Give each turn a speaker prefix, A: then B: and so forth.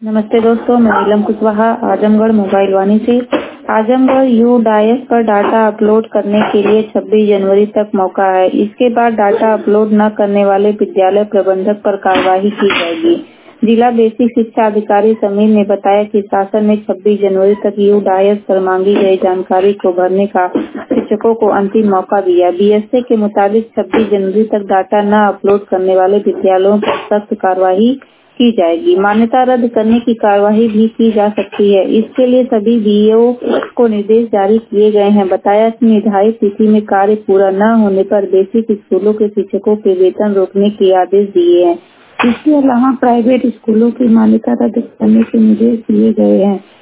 A: नमस्ते दोस्तों, मैं नीलम कुशवाहा आजमगढ़ मोबाइल वाणी से। आजमगढ़ यूडाइस पर डाटा अपलोड करने के लिए 26 जनवरी तक मौका है। इसके बाद डाटा अपलोड न करने वाले विद्यालय प्रबंधक पर कार्रवाई की जाएगी। जिला बेसिक शिक्षा अधिकारी समीर ने बताया कि शासन ने 26 जनवरी तक यूडाइस पर मांगी गई जानकारी को भरने का शिक्षकों को अंतिम मौका दिया। बीएसए के मुताबिक 26 जनवरी तक डाटा न अपलोड करने वाले विद्यालयों पर सख्त कार्रवाई की जाएगी। मान्यता रद्द करने की कार्रवाई भी की जा सकती है। इसके लिए सभी बीईओ को निर्देश जारी किए गए हैं। बताया कि निर्धारित तिथि में कार्य पूरा न होने पर बेसिक स्कूलों के शिक्षकों के वेतन रोकने के आदेश दिए हैं। इसके अलावा प्राइवेट स्कूलों की मान्यता रद्द करने के निर्देश दिए गए हैं।